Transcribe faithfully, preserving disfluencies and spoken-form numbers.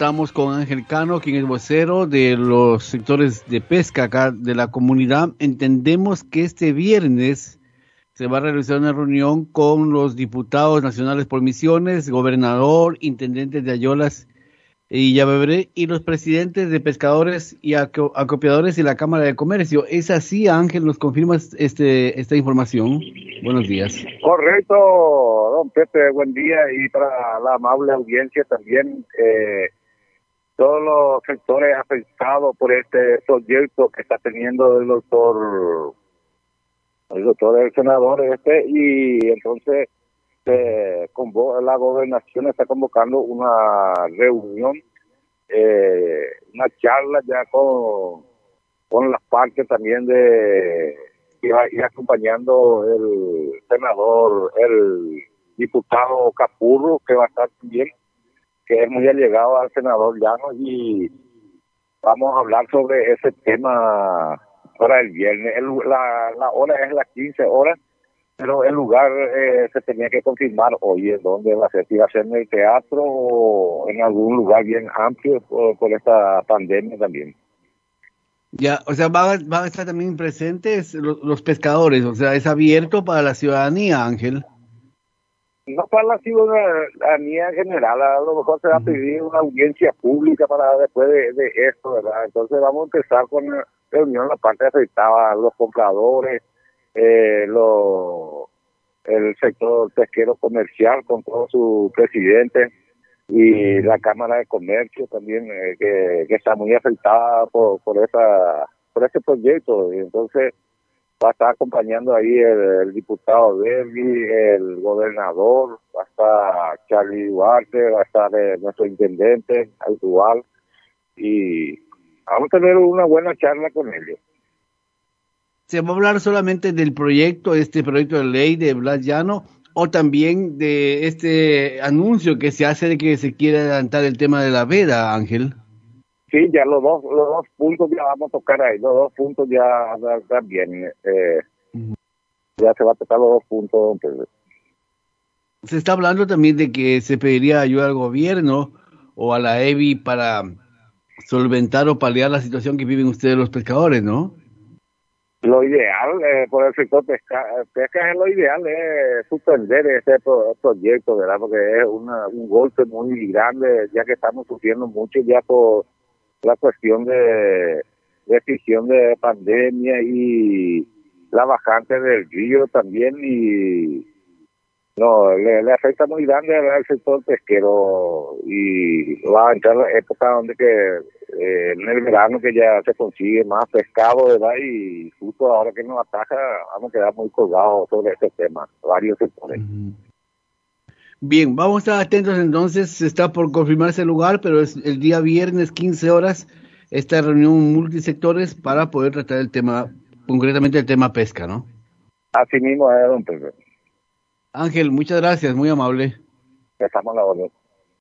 Estamos con Ángel Cano, quien es vocero de los sectores de pesca acá de la comunidad. Entendemos que este viernes se va a realizar una reunión con los diputados nacionales por misiones, gobernador, intendentes de Ayolas y Llavebré y los presidentes de pescadores y aco- acopiadores y la Cámara de Comercio. ¿Es así, Ángel? ¿Nos confirmas este, esta información? Buenos días. Correcto, don Pepe, buen día, y para la amable audiencia también, eh, todos los sectores afectados por este proyecto que está teniendo el doctor, el doctor, el senador este, y entonces eh, convo- la gobernación está convocando una reunión, eh, una charla ya con, con las partes también de, y, va- y acompañando el senador, el diputado Capurro, que va a estar también, que es muy allegado al senador Llano, y vamos a hablar sobre ese tema para el viernes. El, la, la hora es las quince horas, pero el lugar eh, se tenía que confirmar hoy, en donde va a ser, si va a ser en el teatro o en algún lugar bien amplio por, por esta pandemia también. Ya, o sea, van, van a estar también presentes los, los pescadores, o sea, es abierto para la ciudadanía, Ángel. No para la ciudadanía en general, a lo mejor se va a Ujú. pedir una audiencia pública para después de, de esto, ¿verdad? Entonces vamos a empezar con la reunión, la parte afectada, los compradores, eh, los, el sector pesquero comercial con todo su presidente y la Cámara de Comercio también, eh, que, que está muy afectada por, por, esa, por ese proyecto. Y entonces va a estar acompañando ahí el, el diputado Derby, el gobernador, va a estar Charlie Duarte, va a estar eh, nuestro intendente actual, y vamos a tener una buena charla con ellos. ¿Se va a hablar solamente del proyecto, este proyecto de ley de Blas Llano, o también de este anuncio que se hace de que se quiere adelantar el tema de la veda, Ángel? Sí, ya los dos, los dos puntos ya vamos a tocar ahí, los dos puntos ya también, eh, Ujú. ya se va a tocar los dos puntos, don Pedro. Se está hablando también de que se pediría ayuda al gobierno o a la E B I para solventar o paliar la situación que viven ustedes los pescadores, ¿no? Lo ideal, eh, por el sector pesca, pesca es lo ideal, es suspender este pro- proyecto, ¿verdad? Porque es una, un golpe muy grande, ya que estamos sufriendo mucho ya por la cuestión de decisión de pandemia y la bajante del río también, y no, le, le afecta muy grande al sector pesquero, y va a entrar la época donde que eh, en el verano que ya se consigue más pescado, ¿verdad? Y justo ahora que nos ataca vamos a quedar muy colgados sobre este tema, varios sectores. Ujú. Bien, vamos a estar atentos entonces, se está por confirmarse el lugar, pero es el día viernes quince horas, esta reunión multisectores para poder tratar el tema, concretamente el tema pesca, ¿no? Así mismo es, don Pedro. Ángel, muchas gracias, muy amable. Estamos a la orden.